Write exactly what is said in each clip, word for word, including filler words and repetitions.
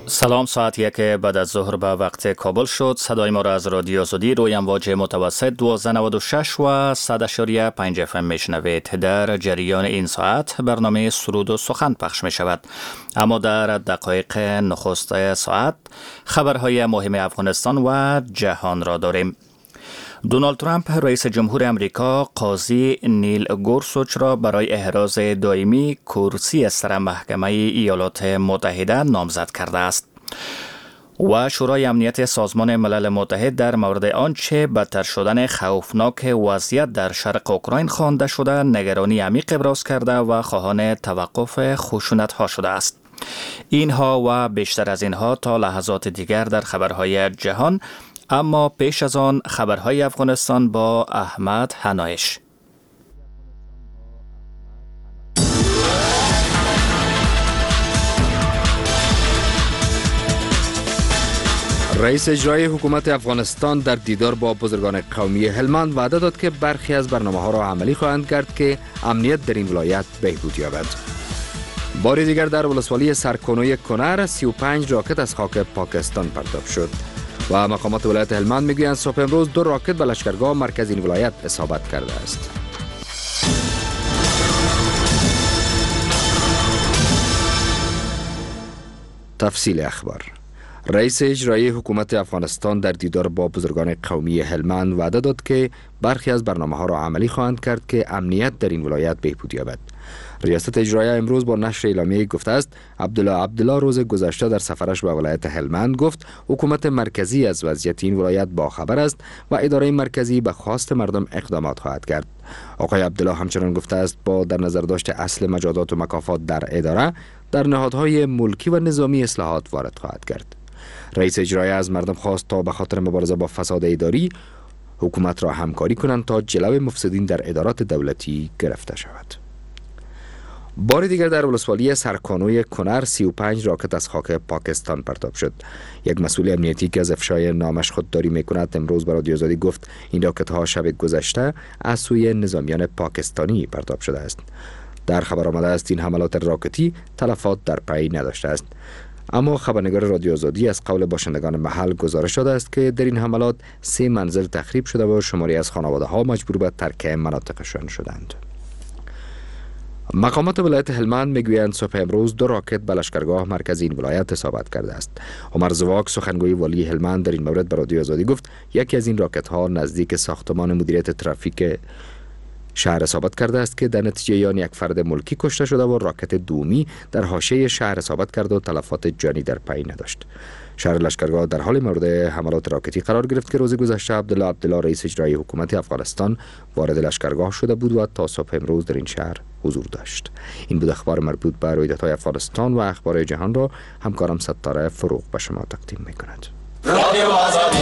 سلام، ساعت یک بعد از ظهر به وقت کابل شد. صدای ما را از رادیو آزادی روی امواج متوسط دوازده نود و شش و صد اشاری پنج اف ام میشنوید. در جریان این ساعت برنامه سرود و سخن پخش می شود، اما در دقایق نخست ساعت خبرهای مهم افغانستان و جهان را داریم. دونالد ترامپ رئیس جمهور امریکا قاضی نیل گورسوچ را برای احراز دائمی کرسی سر محکمه ایالات متحده نامزد کرده است و شورای امنیت سازمان ملل متحد در مورد آنچه بدتر شدن خوفناک وضعیت در شرق اوکراین خوانده شده نگرانی عمیق ابراز کرده و خواهان توقف خشونت‌ها شده است. اینها و بیشتر از اینها تا لحظات دیگر در خبرهای جهان، اما پیش از آن خبرهای افغانستان با احمد حنایش. رئیس اجرایی حکومت افغانستان در دیدار با بزرگان قومی هلمند وعده داد که برخی از برنامه‌ها را عملی خواهند کرد که امنیت در این ولایت بهبود یابد. بار دیگر در ولسوالی سرکانوی کنر سی و پنج راکت از خاک پاکستان پرتاب شد و مقامات ولایت هلمند میگویند صبح امروز دو راکت به لشکرگاه مرکز این ولایت اصابت کرده است. تفصیل اخبار. رئیس اجرایی حکومت افغانستان در دیدار با بزرگان قومی هلمند وعده داد که برخی از برنامه‌ها را عملی خواهند کرد که امنیت در این ولایت بهبود یابد. ریاست اجرایی امروز با نشر اعلامیه گفته است عبدالله عبدالله روز گذشته در سفرش به ولایت هلمند گفت حکومت مرکزی از وضعیت این ولایت باخبر است و اداره مرکزی به خواست مردم اقدامات خواهد کرد. آقای عبدالله همچنان گفته است با در نظر داشت اصل مجازات و مکافات در اداره در نهادهای ملکی و نظامی اصلاحات وارد خواهد کرد. رئیس اجرایی از مردم خواست تا به خاطر مبارزه با فساد اداری حکومت را همکاری کنند تا جلوی مفسدین در ادارات دولتی گرفته شود. بار دیگر در ولسوالی سرکانوی کنر سی و پنج راکت از خاک پاکستان پرتاب شد. یک مسئول امنیتی که از افشای نامش خودداری میکند امروز به رادیو آزادی گفت این راکت ها شب گذشته از سوی نظامیان پاکستانی پرتاب شده است. در خبر آمده است این حملات راکتی تلفات در پی نداشته است، اما خبرنگار رادیو آزادی از قول باشندگان محل گزارش داده است که در این حملات سه منزل تخریب شده و شماری از خانواده ها مجبور به ترک مناطقشان شدند. مقامات ولایت هلمند میگویند صبح امروز دو راکت به لشکرگاه مرکز این ولایت اصابت کرده است. عمر زواک سخنگوی والی هلمند در این مورد به رادیو آزادی گفت یکی از این راکت ها نزدیک ساختمان مدیریت ترافیک شهر اصابت کرده است که در نتیجه آن یک فرد ملکی کشته شده و راکت دومی در حاشیه شهر اصابت کرده و تلفات جانی در پی نداشت. شهر لشکرگاه در حال مورد حملات راکتی قرار گرفت که روز گذشته عبدالله عبدالله رئیس اجرایی حکومت افغانستان وارد لشکرگاه شده بود و تا صبح امروز در این شهر حضور داشت. این بود اخبار مربوط به رویدادهای افغانستان و اخبار جهان را همکارم ستاره فروغ به شما تقدیم می‌کند. رادیو آزادی.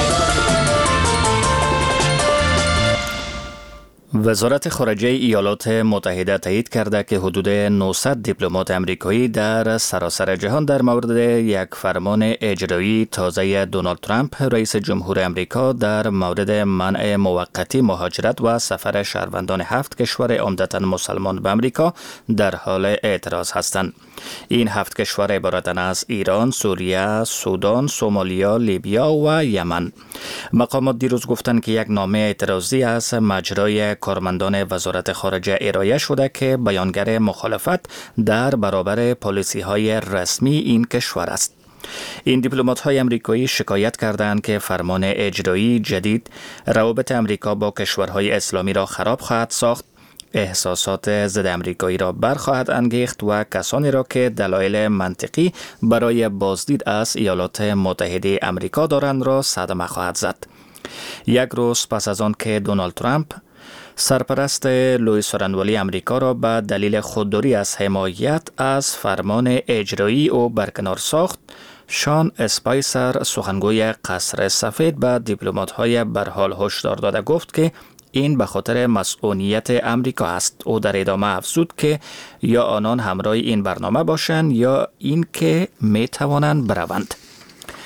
وزارت خارجه ایالات متحده تایید کرده که حدود نهصد دیپلمات امریکایی در سراسر جهان در مورد یک فرمان اجرایی تازه دونالد ترامپ رئیس جمهور امریکا در مورد منع موقتی مهاجرت و سفر شهروندان هفت کشور عمدتاً مسلمان به امریکا در حال اعتراض هستند. این هفت کشور عبارتند از ایران، سوریه، سودان، سومالیا، لیبیا و یمن. مقامات دیروز گفتند که یک نامه اعتراضی از مجرای کارمندان وزارت خارجه ارائه شده که بیانگر مخالفت در برابر پالیسی‌های رسمی این کشور است. این دیپلمات‌های امریکایی شکایت کردند که فرمان اجرایی جدید روابط امریکا با کشورهای اسلامی را خراب خواهد ساخت، احساسات ضد امریکایی را برخواهد انگیخت و کسانی را که دلایل منطقی برای بازدید از ایالات متحده امریکا دارند را صدمه خواهد زد. یک روز پس از آن که دونالد ترامپ سرپرست لوئیس سارنوالی امریکا را به دلیل خودداری از حمایت از فرمان اجرایی او برکنار ساخت، شان اسپایسر سخنگوی قصر سفید به دیپلمات‌های برحال هشدار داده گفت که این به خاطر مسئولیت امریکا است. او در ادامه افزود که یا آنان همراه این برنامه باشند یا این که می توانند بروند.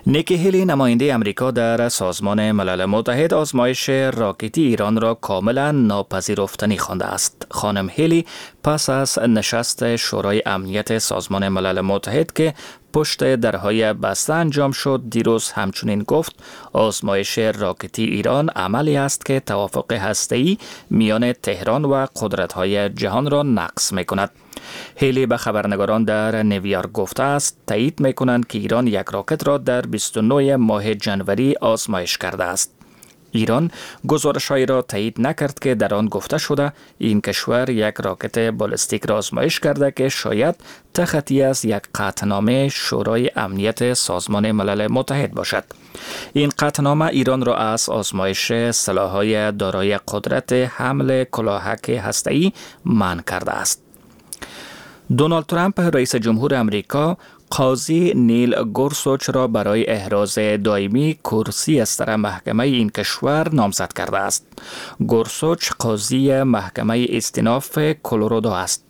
نیکی هیلی نماینده امریکا در سازمان ملل متحد آزمایش راکتی ایران را کاملا ناپذیرفتنی خوانده است. خانم هیلی پس از نشست شورای امنیت سازمان ملل متحد که پشت درهای بسته انجام شد دیروز همچنین گفت آزمایش راکتی ایران عملی است که توافق هسته‌ای میان تهران و قدرت‌های جهان را نقض می‌کند. هیلی به خبرنگاران در نیویورک گفته است تایید می‌کنند که ایران یک راکت را در بیست و نه ماه جنوری آزمایش کرده است. ایران گزارش‌هایی را تایید نکرد که در آن گفته شده این کشور یک راکت بالستیک را آزمایش کرده که شاید تخطی از یک قطعنامه شورای امنیت سازمان ملل متحد باشد. این قطعنامه ایران را از آزمایش سلاح‌های دارای قدرت حمل کلاهک هسته‌ای منع کرده است. دونالد ترامپ رئیس جمهور امریکا قاضی نیل گورسوچ را برای احراز دائمی کرسی سر محکمه این کشور نامزد کرده است. گورسوچ قاضی محکمه استیناف کلرادو است.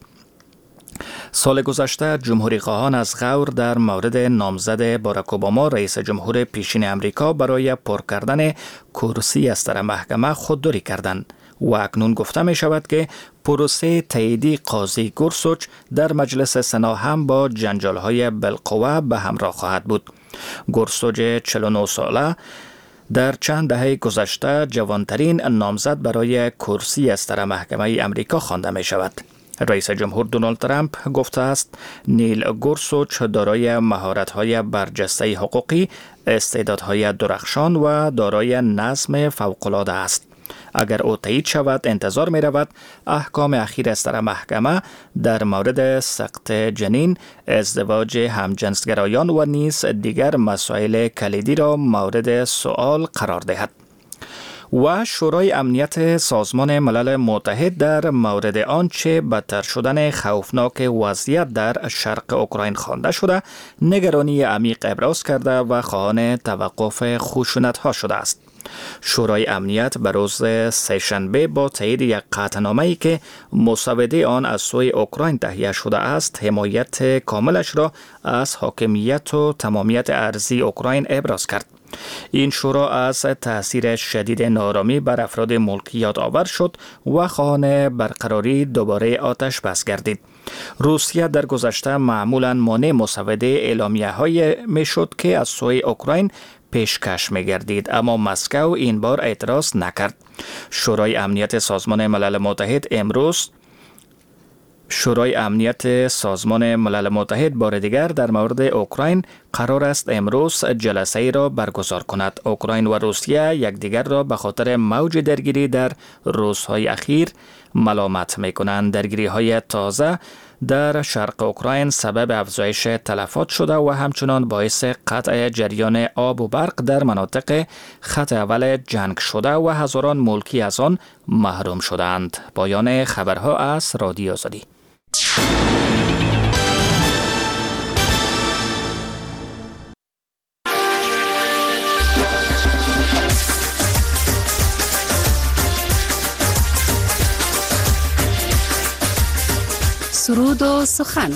سال گذشته جمهوری خواهان از غور در مورد نامزد باراک اوباما رئیس جمهور پیشین امریکا برای پر کردن کرسی سر محکمه خودداری کردند و اکنون گفته می شود که پروسه تاییدی قاضی گورسوچ در مجلس سنا هم با جنجال‌های بالقوه به همراه خواهد بود. گورسوچ چهل و نه ساله در چند دهه گذشته جوانترین نامزد برای کرسی سر محکمه امریکا خوانده می شود. رئیس جمهور دونالد ترامپ گفته است نیل گورسوچ دارای مهارت‌های برجسته حقوقی، استعدادهای درخشان و دارای نظم فوق‌العاده است. اگر او تایید شود انتظار می رود احکام اخیر سر محکمه در مورد سقط جنین، ازدواج همجنسگرایان و نیز دیگر مسائل کلیدی را مورد سؤال قرار دهد. و شورای امنیت سازمان ملل متحد در مورد آنچه بدتر شدن خوفناک وضعیت در شرق اوکراین خوانده شده نگرانی عمیق ابراز کرده و خواهان توقف خشونت‌ها شده است. شورای امنیت به روز سه‌شنبه با تایید یک قطعنامه‌ای که مسوده آن از سوی اوکراین تهیه شده است حمایت کاملش را از حاکمیت و تمامیت ارضی اوکراین ابراز کرد. این شورا از تاثیر شدید نارامی بر افراد ملکی یادآور شد و خواهان برقراری دوباره آتش بس گردید. روسیه در گذشته معمولاً مانع مسوده اعلامیه‌های میشد که از سوی اوکراین پیشکش می‌گردید، اما مسکو این بار اعتراض نکرد. شورای امنیت سازمان ملل متحد امروز شورای امنیت سازمان ملل متحد بار دیگر در مورد اوکراین قرار است امروز جلسه ای را برگزار کند. اوکراین و روسیه یکدیگر را به خاطر موج درگیری در روزهای اخیر ملامت می‌کنند. درگیری‌های تازه در شرق اوکراین سبب افزایش تلفات شده و همچنان باعث قطع جریان آب و برق در مناطق خط اول جنگ شده و هزاران ملکی از آن محروم شدند. پایان خبرها از رادیو آزادی. سرود و سخن.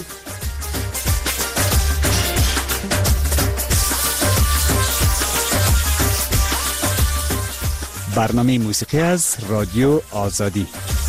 برنامه موسیقی از رادیو آزادی.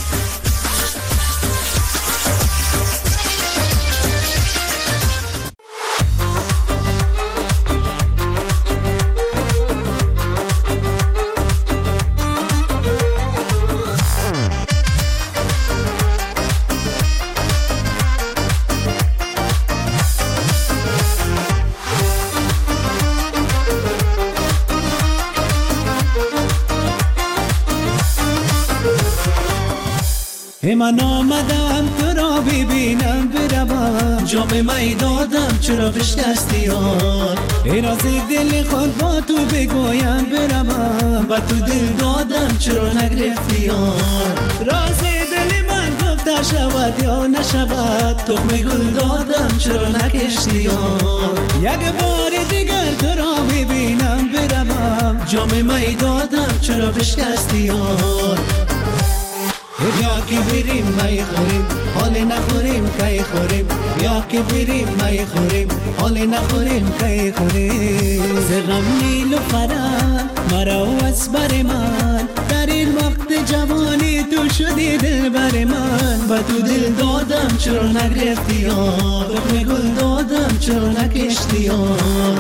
من آمدم تو را ببینم بروم جام می دادم چرا بشکستی یار این از دل خود با تو بگویم بروم و تو دل دادم چرا نگرفتی یار راز دل من گفته شود یا نشود تخم گل دادم چرا نکشتی یار یک بار دیگر تو را ببینم بروم جام می دادم چرا بشکستی یار بیا که بریم می خوریم حال نخوریم کی خوریم بیا که بریم می خوریم حال نخوریم کی خوریم زغم نیل و فرم مرا و اسبر من در این وقت جوانی تو شدی دل بر من و تو دل دادم چرا نگرفتی یار دکمه گل دادم چرا نکشتی یار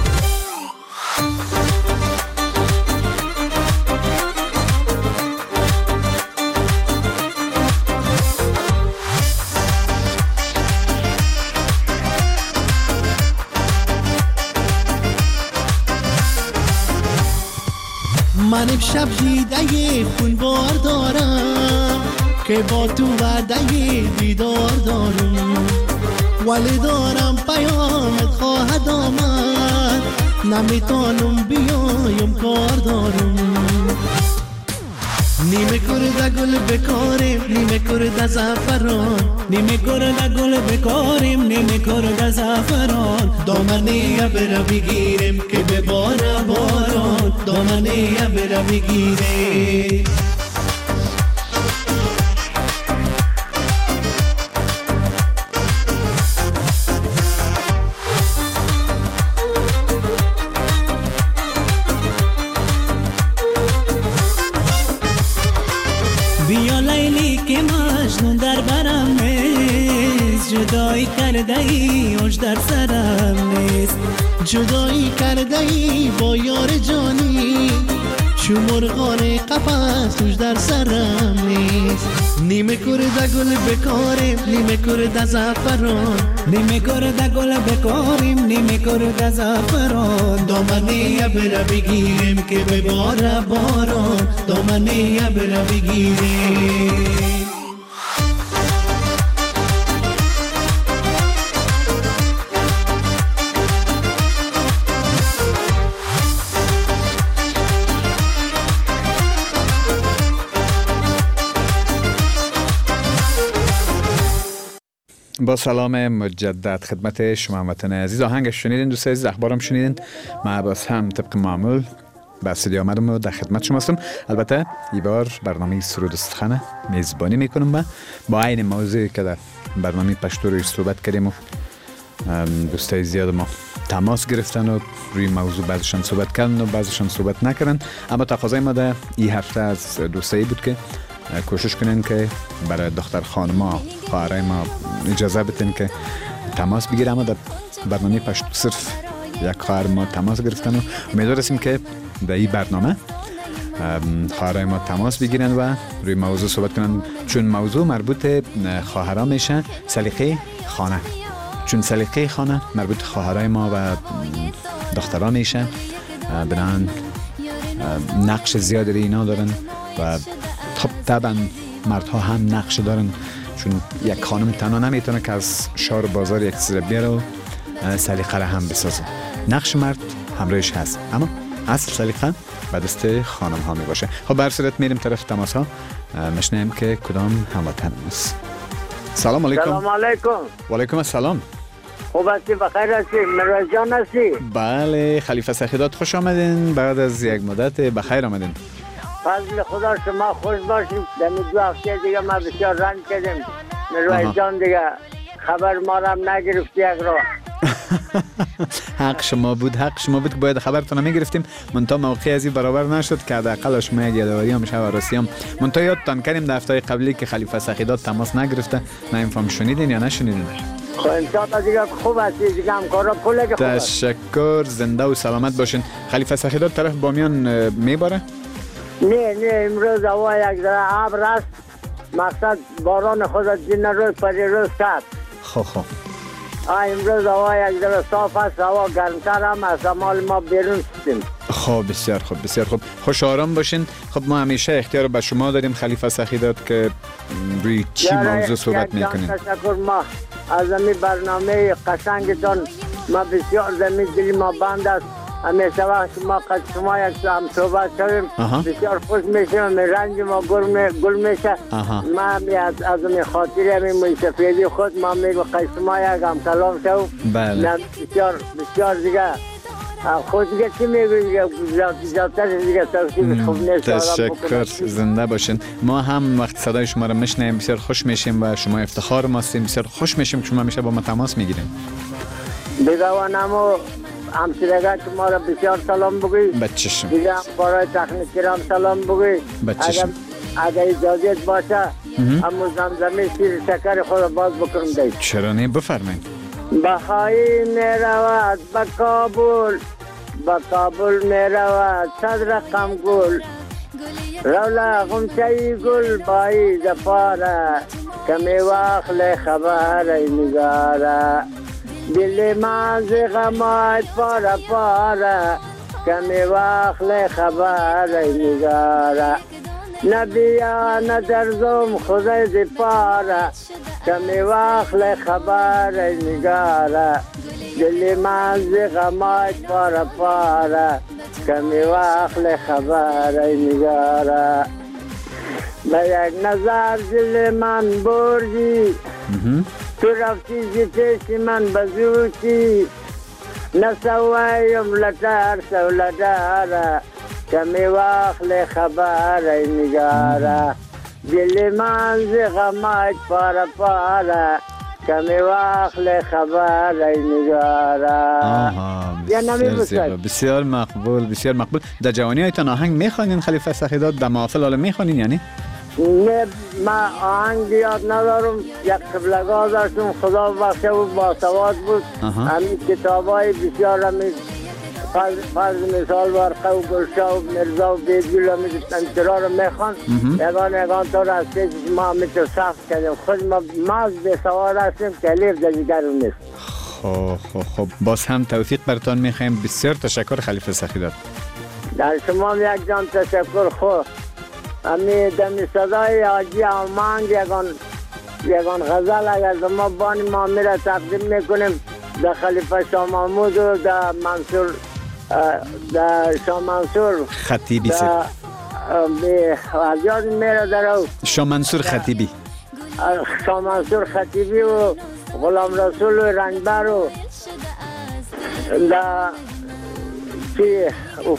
من امشب دیده خون بار دارم که با تو وعده دیدار دارم ولی دارم پیامت خواهد آمد نمیتونم بیایم کار دارم نیمه کرده گل بکاریم نیمه کرده زعفران نیمه کرده گل بکاریم نیمه کرده زعفران دامنه ابر بگیریم که بباره باران دامنه ابر بگیریم بیا لیلی که مجنون در برم نیست جدایی کرده ای اوج در سرم نیست جدایی کرده ای با یار جانی چو مرغان قفس اوج در سرم نیست نیمه کرده گل بکاریم نیمه کرده زعفران نیمه کرده گل بکاریم نیمه کرده زعفران دامنه ابر بگیریم که بباره باران دامنه ابر بگیریم با سلام مجدد خدمت شما هموطنان عزیز. آهنگش شنیدین دوستان عزیز، اخبارم شنیدین. ما باز هم طبق معمول به استودیو آمدم و در خدمت شما هستم. البته این بار برنامه سرود و سخن میزبانی میکنم و با عین موضوعی که در برنامه پشتو روی صحبت کردیم و دوستای زیاد ما تماس گرفتن و روی موضوع بعضشان صحبت کردن و بعضشان صحبت نکردن. اما تقاضای ما در این هفته از دوستایی بود که کوشش کنین که برای دختر خانما خواهرای ما اجازه بتین که تماس بگیرم. اما در برنامه پشتو صرف یک خواهر ما تماس گرفتن و امیدوار هستیم که در این برنامه خواهرای ما تماس بگیرن و روی موضوع صحبت کنن، چون موضوع مربوط خواهرها میشه سلیقه خانه، چون سلیقه خانه مربوط خواهرای ما و دخترها میشه. بنان نقش زیاد اینا دارن و خب طبعا مردها هم نقش دارن، چون یک خانم تنها نمیتونه که از شهر و بازار یک چیز بیاره و سلیقه را هم بسازه. نقش مرد همراهش هست اما اصل سلیقه به دست خانم ها می باشه. خب به هر صورت میریم طرف تماس ها، مشنیم که کدام هموطن است. سلام علیکم. سلام علیکم. و علیکم السلام. خوب هستی؟ بخیر هستی؟ مروز جان هستی؟ بله خلیفه سخیدات، خوش آمدین. بعد از یک مدت بخیر آمدین. فضل خدا شما خوش باشیم. دمی دو هفته دیگه ما بسیار رنج کردیم. مروز جان دیگه خبر ما را هم نگرفتی یک را. حق شما بود، حق شما بود که باید خبرتون رو میگرفتیم. منتها موقعی از این برابر نشد که حداقل شما یک یادآوری هم شب راستی هم منتها یادتان کردیم در هفته قبلی که خلیفه سخیدات تماس نگرفته. نمیفهم شنیدین یا نشنیدین؟ خب انشاءالله دیگه خوب هستی دیگه، همکارا کله که خوب هست. تشکر، زنده و سلامت باشین. خلیفه سخیدات طرف بامیان میباره؟ نه نه امروز هوا یک ذره ابر است، مقصد باران خود دین روز پری روز کرد. خب خب امروز هوا یک ذره صاف است، هوا گرمتر هم از مال ما بیرون شدیم. خب بسیار خوب بسیار خوب، خوش آرام باشین. خب ما همیشه اختیار به شما داریم خلیفه سخیدات که روی چی موضوع صحبت میکنین. تشکر، ما از این برنامه قشنگتان ما بسیار زمین دلی ما بند است. همیشه وقت ما قد شما یک هم صحبت کردیم بسیار خوش میشیم، رنج ما گل میشه. ما از از این خاطر همین موسیقی خود ما میگو قد شما یک هم کلام شو. بله بسیار بسیار دیگه خود دیگه چی میگوی زیادتر دیگه ترکیب خوب نیست. تشکر، زنده باشین. ما هم وقت صدای شما رو میشنیم بسیار خوش میشیم و شما افتخار ما هستیم. بسیار خوش میشیم که شما میشه با ما تماس میگیریم. دیگه و نمو همسرگاه شما را بسیار سلام بگوی. بچشم. دیگه هم کارهای تکنیکی را سلام بگوی. بچشم. اگر اجازت باشه همون زمزمه شیر شکر خود باز بکنم دید. چرا نه؟ بفرمایید. بخایی میرود به کابل، به کابل میرود صد رقم گل، رولا غمچه گل بایی دپاره، کمی وقت خبر نگاره، دل من ز غمات پاره پاره، کمی وقت خبر نگاره، نبیا ندرزم خدای دی پاره، کمی وقت خبر نگاره، دل من ز غمات پاره پاره، کمی وقت خبر نگاره، به یک نظر دل من بردی، تو رفتی زی پیش من بزوتی، نسوایم لطر سولداره، کمی وقت خبر نگاره، دل من ز غمات پاره پاره، کمی وقت خبر نگاره. بسیار, بسیار مقبول، بسیار مقبول. در جوانی هایتان آهنگ میخوانین خلیفه سخیدات؟ در محافل حالا میخوانین یعنی؟ نه، من آهنگ یاد ندارم. یک قبلگاه داشتم، خدا بخشه بود، باسواد بود. همین کتاب های بسیار همین فرض مثال ورقه و گلشا و مرزا و بیدگل همین انترا رو میخوان. یگان یگان تا را از پیش ما همین تو سخت کردیم. خود ما ماز به سوار هستیم که لیف در دیگر رو نیست. خب خب خب باز هم توفیق برتان میخوایم. بسیار تشکر خلیفه سخیدات. در شما یک جان تشکر. خب همین دمی صدای حاجی آمانگ یگان یگان غزل اگر ما بانی ما میره تقدیم میکنیم در خلیفه شاه محمود و در منصور در شاه منصور خطیبی سید یاد میره در او شاه منصور خطیبی شاه منصور خطیبی و غلام رسول و رنگبر و در چی اوف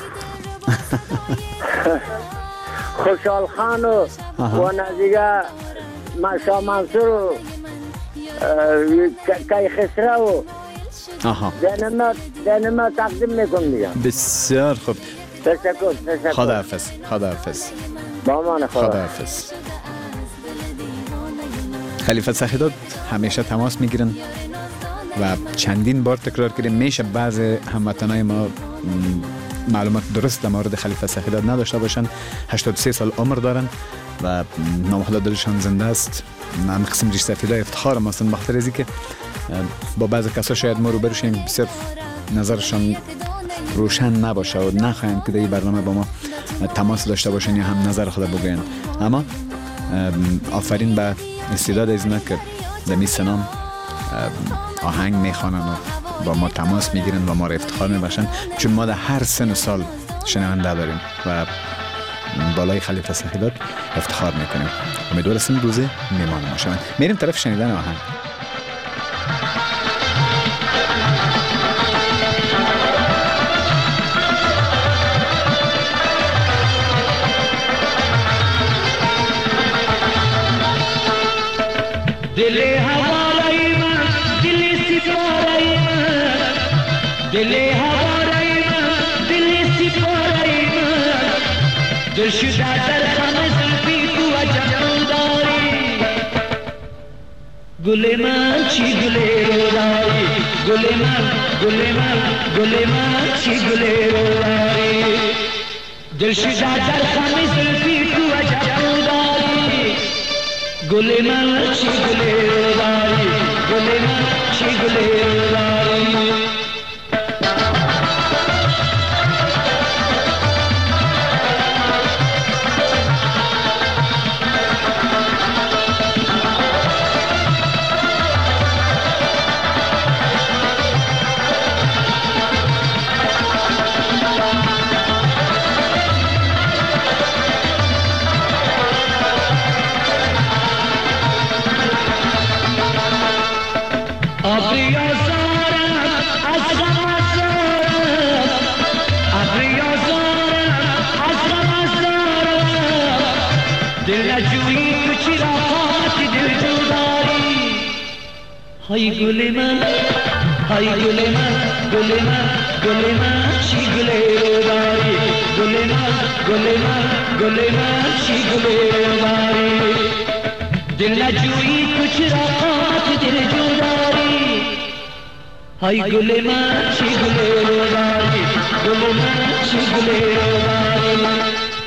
خوشحال خان و و نزیگه شاه منصور و کای خسره و دنما تقدیم میکنم دیگه. بسیار خوب. تشکر تشکر. خدا حافظ. خدا حافظ. با امان خدا. خدا حافظ. خلیفه سخیدات همیشه تماس میگیرن و چندین بار تکرار کردیم میشه بعض هموطنای ما معلومات درست در مورد خلیفه سخیدات نداشته باشن. هشتاد و سه سال عمر دارن و نام خدا دلشان زنده است. من قسم ریش سفیدای افتخار ما هستن بخاطر از اینکه با بعضی کسا شاید ما روبرو شیم بسیار نظرشان روشن نباشه و نخواهند که در این برنامه با ما تماس داشته باشن یا هم نظر خود بگوین. اما آفرین به استعداد از اینا که در می سنام آهنگ میخوانن و با ما تماس میگیرن و ما را افتخار میبخشن، چون ما در هر سن و سال شنونده داریم و بالای خلیفه سخیدات افتخار میکنیم. امیدوار هستیم روزی میمان ما شوند. میریم طرف شنیدن آهنگ. دل هوارای من، دل سپارای من، دل هوارای من، دل سپارای من، دل شده در خم زلفی تو عجب داری. گل من چی گل داری، گل من، گل من، گل من چی گل داری. دل شده در خم زلفی تو عجب داری. گل من چی گل داری، گل من چی گل داری. Abriya دل نجویی تو چرا قامت دل جوداری های گل من های گل من گل من گل من چی گل داری گل من گل من گل من چی گل داری دل نجویی تو چرا قامت دل جوداری های گل من چی گل داری گل من چی گل داری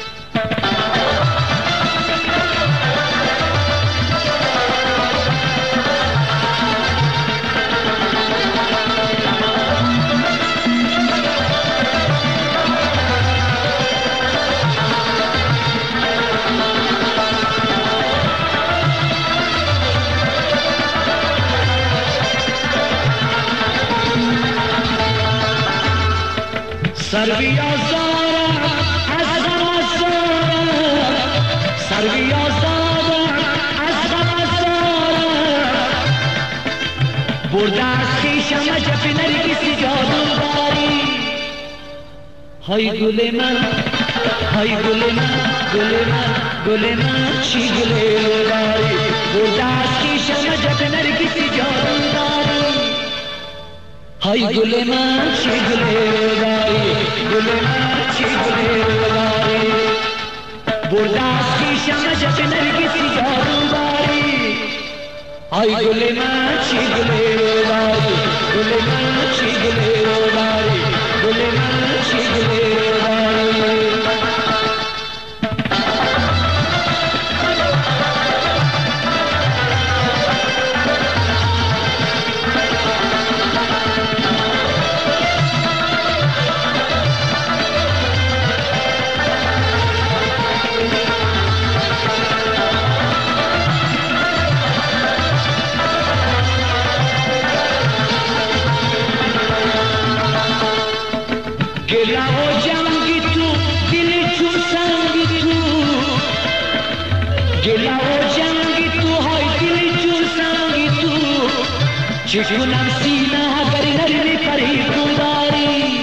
سروی آزارم از غم آزارم سروی آزارم از غم آزارم برده از خیشم عجب نرگسی جادوگاری های گل من های گل من گل من گل من چی گل داری برده از خیشم عجب نرگسی جادوگاری های گل من چی گل داری گل من چی گل داری برده از خیشم عجب نرگسی جادوگاری های گل من چی گل داری گل من چی گل داری گل من چی گل داری گله و جنگی تو دل چون سنگی تو گله و جنگی تو های دل چون سنگی تو چکنم سینه اگر نرمی پری تو داری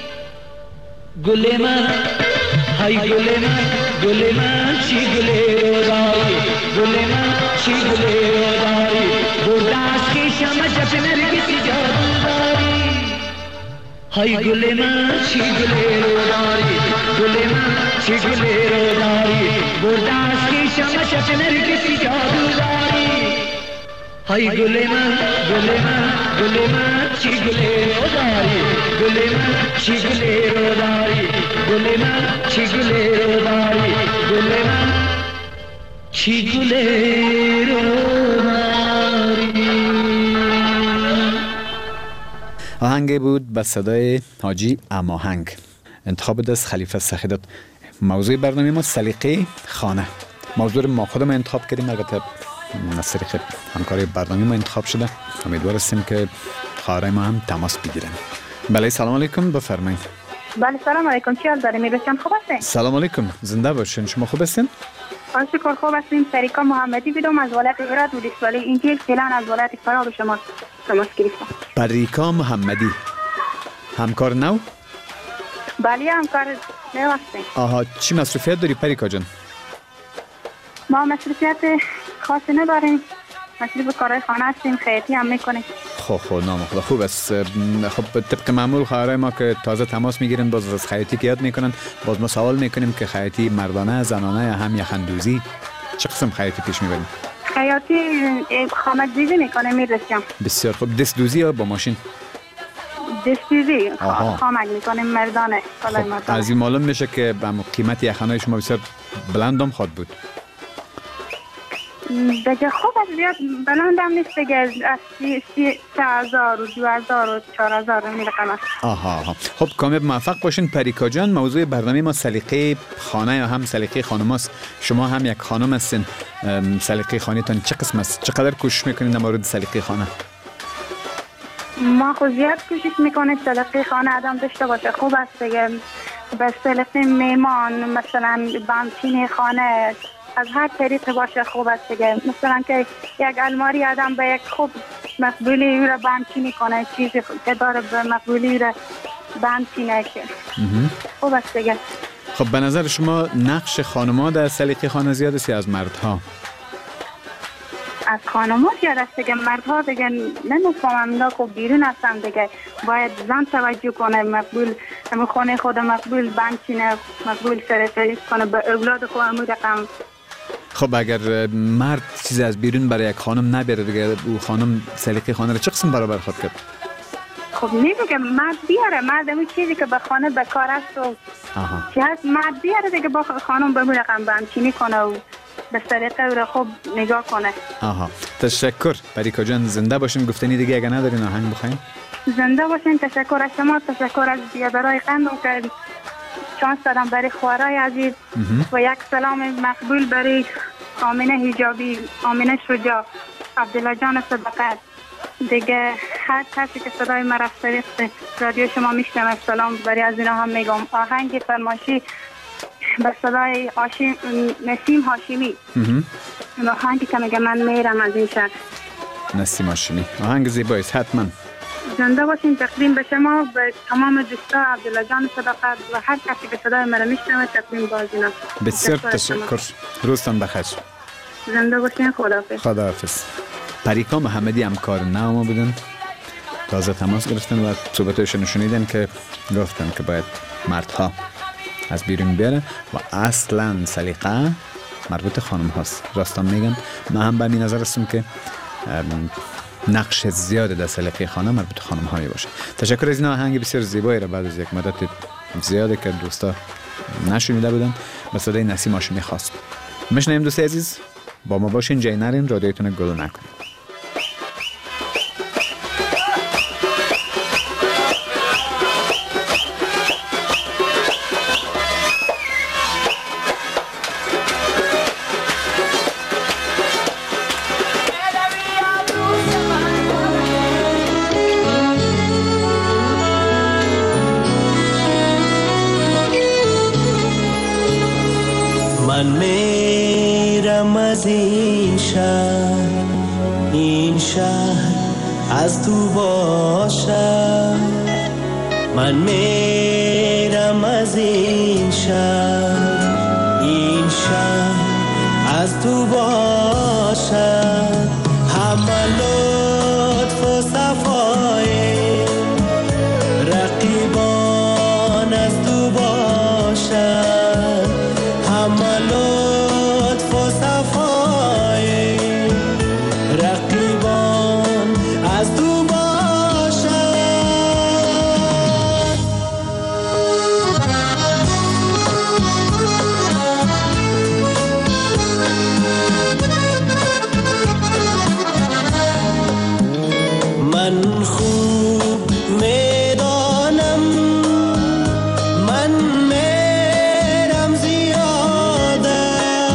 گل من های گل من گل من چی گل داری گل من چی گل داری برده از خیشم عجب نرگسی جادو داری های گل من چی گل داری گل من چی گل داری برده از خیشم عجب نرگسی جادو داری های گل من گل من گل من چی گل داری گل من چی گل داری گل من چی گل داری گل من چی گل داری. آهنگ بود به صدای حاجی اماهنگ، انتخاب دست خلیفه سخیدات. موضوع برنامه ما سلیقه خانه. موضوع ما خودم انتخاب کردیم، البته از طریق همکاری برنامه ما انتخاب شده. امیدوار هستیم که خواهرای ما هم تماس بگیرن. بله سلام علیکم، بفرمایید. بله سلام علیکم، چی حال دارین؟ میرسیم خوب هستین؟ سلام علیکم، زنده باشین. شما خوب هستین؟ آن شکر خوب هستیم. سریکا محمدی بیدم از ولایت هرات ولسوالی اینجیل فعلا از ولایت فرا به شما تماس گرفتم. پریکا محمدی همکار نو؟ بله همکار نو هستیم. آها، چی مصروفیت داری پریکا جان؟ ما مصروفیت خاصی نداریم، مصروف کارهای خانه هستیم، خیاطی هم میکنیم. خب خب نام خدا خوب است. خب طبق معمول خواهرای ما که تازه تماس میگیرن باز از خیاطی که یاد میکنن، باز ما سوال میکنیم که خیاطی مردانه زنانه یا هم یخندوزی چه قسم خیاطی پیش میبریم؟ خیاطی خامک دوزی میکنه میرسیم. بسیار خوب. دست دوزی یا با ماشین؟ دست دوزی خامک میکنیم مردانه. خب از این معلوم میشه که قیمت یخنای شما بسیار بلند هم خواد بود. دیگه خوب از زیاد بلند هم نیست دیگه، از سه هزار و دو هزار و چهار هزار این رقم است. آها. خب کامیاب موفق باشین پریکا جان. موضوع برنامه ما سلیقه خانه یا هم سلیقه خانم است. شما هم یک خانم هستین، سلیقه خانه‌تان چه قسم است؟ چقدر کوشش میکنین در مورد سلیقه خانه؟ ما خود زیاد کوشش میکنیم سلیقه خانه آدم داشته باشه، خوب است دیگه. به سلیقه میمان مثلا بانچین خانه از هر طریق باشه خوب است دیگه. مثلا که یک الماری آدم به یک خوب مقبولی او را بانچینی کنه، چیزی که داره به مقبولی او را بانچینه که خوب است دیگه. خب به نظر شما نقش خانم‌ها در سلیقه خانه زیاد است یا از مردها؟ از خانم‌ها زیاد است دیگه. مردها دیگه نمی‌فهمم، اینا خب بیرون هستن دیگه، باید زن توجه کنه، مقبول همه خانه خود مقبول بنچینه، مقبول سرپرست کنه به اولاد خود همون رقم. خب اگر مرد چیزی از بیرون برای یک خانم نبره دیگه، او خانم سلیقه خانه را چه قسم برابر خود کرد؟ خب نمیگه مرد بیاره، مرد همون چیزی که به خانه بکار است و چی هست مرد بیاره دیگه، با خانم به همون رقم بنچینی کنه و به سلیقه او خوب نگاه کنه. آها، تشکر پریکا جان، زنده باشین. گفتنی دیگه اگه ندارین آهنگ بخواین؟ زنده باشین. تشکر از شما، تشکر از بیادرای قند که چانس دادم برای خوارای عزیز و یک سلام مقبول برای آمینه حجابی، آمینه شجاع، عبدالله جان صدقت، دیگه هر کسی که صدای مرا طریق رادیو شما میشنم سلام برای از اینا هم میگم. آهنگ فرمایشی به صدای آشیم نسیم هاشمی، آهنگی که میگه من میرم از این شهر. نسیم هاشمی آهنگ زیبایی است، حتما. زنده باشین. تقدیم به شما، به تمام دوستا عبدالله جان صدقت و هر کسی که صدای مرا میشنوه تقدیم باز اینا. بسیار تشکر، روزتان بخیر. زنده باشین. خداحافظ. خداحافظ. پریکا محمدی همکار نو ما بودن، تازه تماس گرفتن و صحبتاشون شنیدن که گفتن که باید مردها از بیرون بیاره و اصلا سلیقه مربوط خانم هاست. راستان میگن، من هم به این نظر هستم که نقش زیاد در سلیقه خانه مربوط خانم هایی باشه. تشکر از این آهنگ بسیار زیبایی را بعد از یک مدت زیاده که دوستا نشنیده بودن به صدای نسیم هاشمی خواست. میشنویم دوست عزیز، با ما باشین، جای نرین، رادیوتون گل نکنید. من میرم از این شهر، این شهر از تو باشم. من میرم از این شهر، این شهر از تو باشم. همه لطف و صفای رقیبان از تو باشم. همه لطف و صفای رقیبان از تو باشد. من خوب میدانم من میرم زیاده،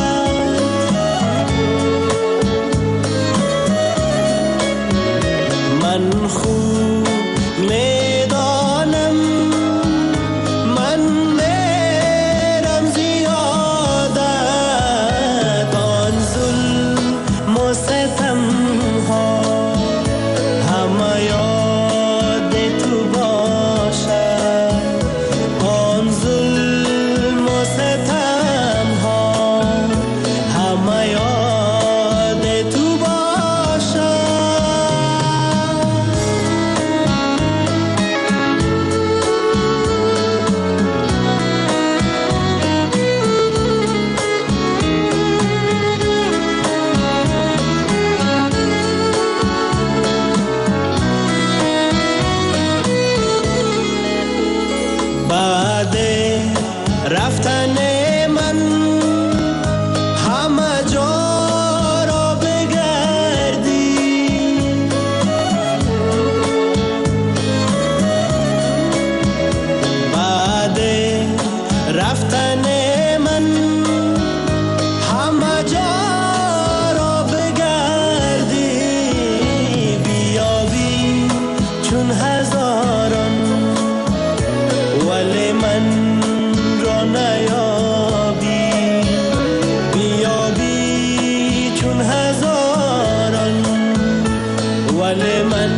من خوب میدانم من میرم زیاده. آن ظلم و ستم ها همه یاد تو باشد. آن ظلم و ستم ها همه یاد تو باشد. بعد رفتن من همه جا را بگردی، بعد رفتن من همه جا را بگردی. بیابی چون هزاران ولی من را نیابی. بیابی چون هزاران ولی من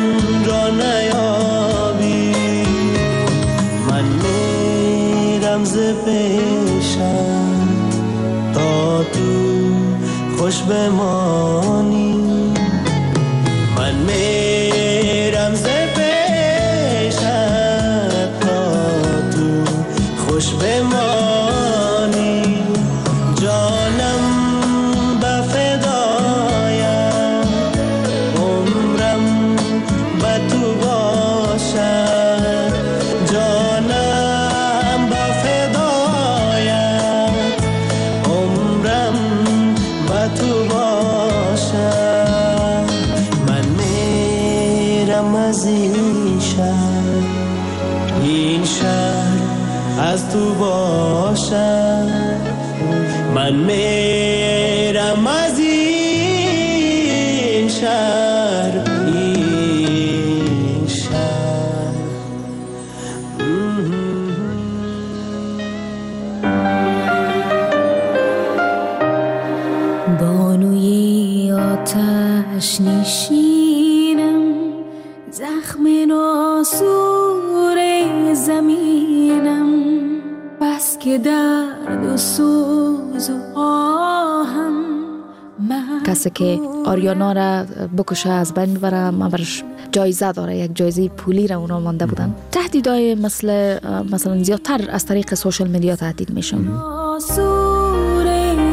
را نیابی. من میرم ز پیشم تا تو خوش بمانی من میرم ز پیشت تا تو خوش بمانی جانم به فدایم عمرم به تو باشد جانم به فدایم عمرم به تو باشد من میرم از این شهر این شهر از تو باشد من میرم از این شهر این شهر بانوی آتش نشینم زخم ناسور زمینم بس که درد و سوز و آهم کسی که آریانا را بکشه از بین ببره ما برش جایزه داره یک جایزه پولی را اونا مانده بودن تهدیدهای مثل مثلا زیادتر از طریق سوشال میدیا تهدید میشن سور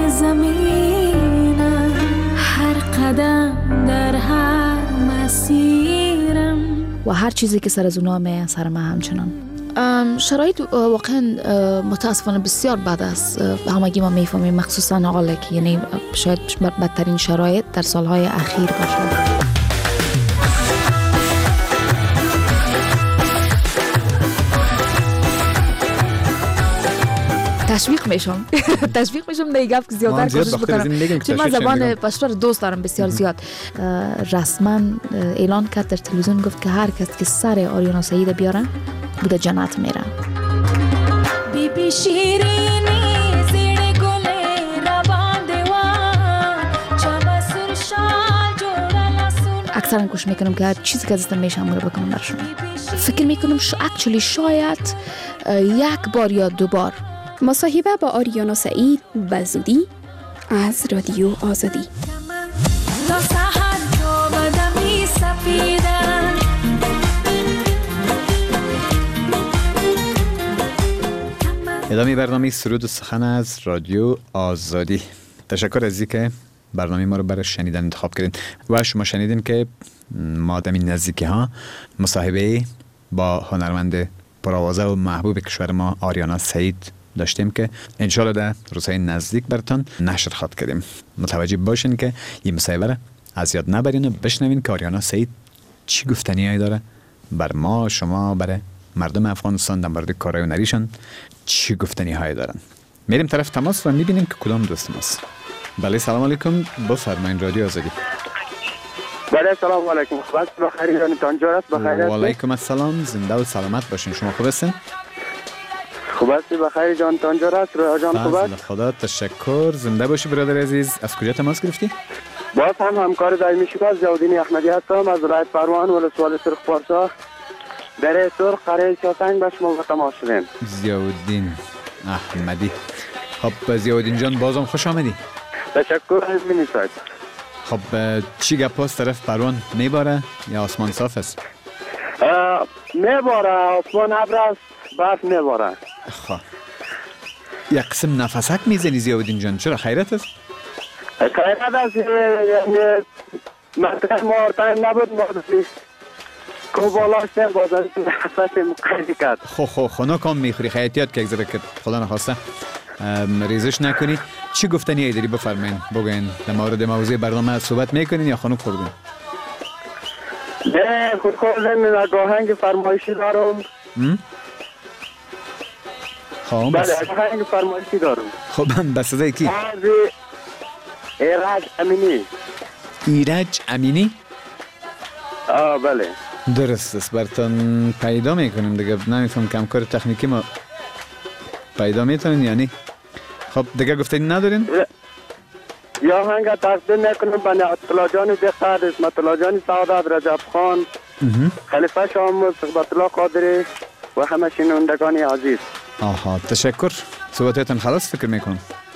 زمینم هر قدم در هر مسیرم و هر چیزی که سر از اونا می سر ما همچنان شرایط واقعا متاسفانه بسیار بد است همگی ما میفهمیم مخصوصا حالا که یعنی شاید بدترین شرایط در سالهای اخیر باشه تشویق میشم تشویق میشم دیگه گفت زیادتر کوشش بکنم چون من زبان پشتو رو دوست دارم بسیار زیاد رسما اعلان کرد در تلویزیون گفت که هر کس که سر آریانا سعید بیاره بوده جنت میره بی بی شیرینی زیر گل روان دیوان چواسور شال جورا لسون اکثرا کوشش میکنم که هر چیزی که دستم میشه همون رو بکنم برشون فکر میکنم شو اکچولی شاید یک بار یا دو بار مصاحبه با آریانا سعید به زودی از رادیو آزادی. ادامه برنامه سرود و سخن از رادیو آزادی. تشکر از اینکه برنامه ما رو برای شنیدن انتخاب کردین و شما شنیدین که ما در این نزدیکی ها مصاحبه با هنرمند پرآوازه و محبوب کشور ما آریانا سعید داشتیم که انشالله در روزهای نزدیک براتون نشر خواهد کردیم. متوجه باشین که این مصاحبه را از یاد نبرین و بشنوین که آریانا سعید چی گفتنیایی داره بر ما شما برای مردم افغانستان در مورد کارهای هنریشان چی گفتنی‌هایی دارن. میریم طرف تماس و میبینیم که کدام دوست ماست. بله سلام علیکم بفرمایید رادیو آزادی. بله سلام علیکم خوب است بخیر جان تانجار است بخیر است. و علیکم السلام زنده و سلامت باشین. شما خوب هستین؟ خوب است بخیر جان تانجار است رویا جان خوب است. خدا تشکر زنده باشی برادر عزیز. از کجا تماس گرفتی؟ باز هم همکار دائمی شما زیاودین احمدی هستم از ولایت پروان ولسوالی سرخ پارسا در سرخ قریه چاسنگ به شما تماس شدیم. زیاودین احمدی. خب زیاودین جان بازم خوش آمدی. تشکر از مینیسایت. خب چی گپ است طرف پروان میباره یا آسمان صاف است؟ میباره آسمان ابر است برف میباره. خب یک قسم نفسک میزنی زیاودین جان چرا خیرت است؟ خیرت است یعنی منطقه ما ارتایم نبود مادسی که بالاش نبازن نفس مقیدی کرد. خو خو خو نکام میخوری خیلیت که اگذاره که خدا نخواسته ریزش نکنی. چی گفتنی ای داری بفرمین بگوین در مورد موضوع برنامه صحبت میکنین یا خانوک خوردین؟ نه خود خوردن آهنگ فرمایشی دارم. خب بله آهنگ فرمایشی دارم. خب بس صدای کی؟ ایرج امینی. ایرج امینی؟ آه بله درست است براتون پیدا میکنیم دیگه نمیفهم کم کار تکنیکی ما پیدا میتونین یعنی خب دیگه گفتین ندارین؟ یا هنگا تقدیم میکنم به نعمتالله جان دختر اسمتالله جان سعادت رجب خان خلیفه شامل صحبت الله قادری و همه شنوندگان عزیز. آها تشکر. صحبتتون خلاص فکر میکنم.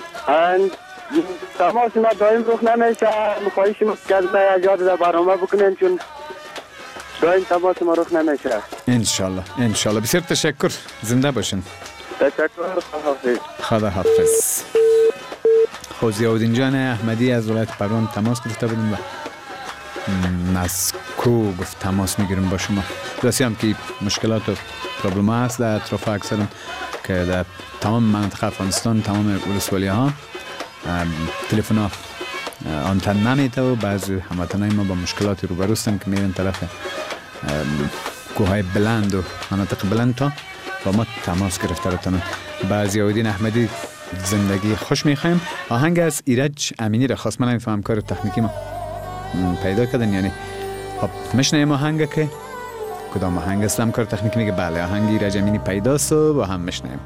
تماس ما دایم روخ نمیشه. میخواهی شما که از ما یاد در برنامه بکنین چون دایم تماس ما روخ نمیشه. انشالله انشالله. بسیار تشکر. زنده باشین. تشکر. خداحافظ. خداحافظ. خب ضیاءالدین جان احمدی از ولایت پروان تماس گرفته بودیم و مسکو گفت تماس میگیریم با شما. راستی هم که مشکلات و پرابلم هست در اطراف اکثرا که در تمام منطقه افغانستان تمام ولسوالی ها تلفن ها آنتن نمیته و بعضی هموطنای ما با مشکلات روبرو هستن که میرن طرف کوههای بلند و مناطق بلند تا با ما تماس گرفته رفتن. با ضیاءالدین احمدی زندگی خوش میخوایم. آهنگ از ایرج امینی را خواست. من نمیفهم کار تکنیکی ما پیدا کردن یعنی خب میشنیم آهنگ که کدام آهنگ است؟ کار تکنیکی میگه بله آهنگ ایرج امینی پیداست و با هم میشنیم.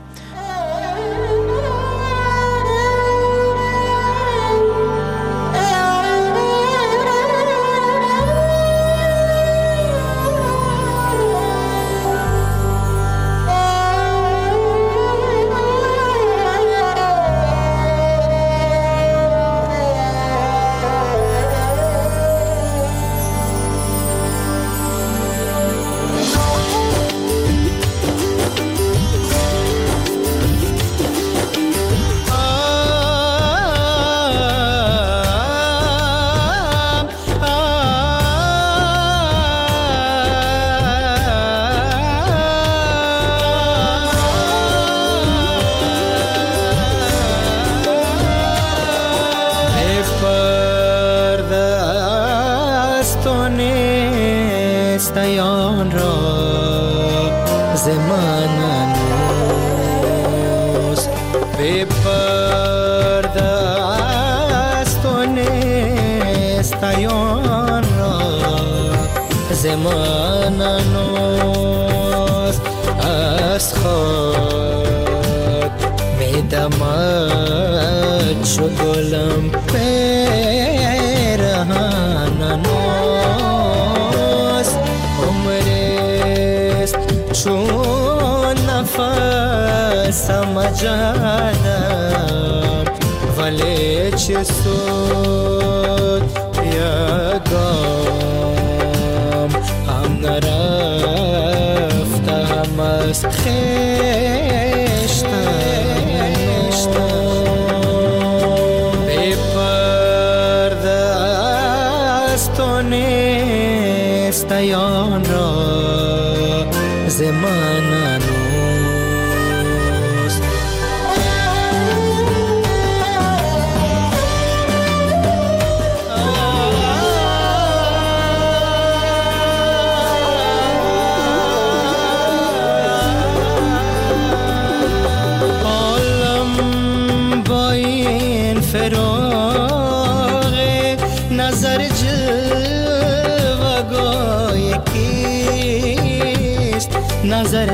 نظر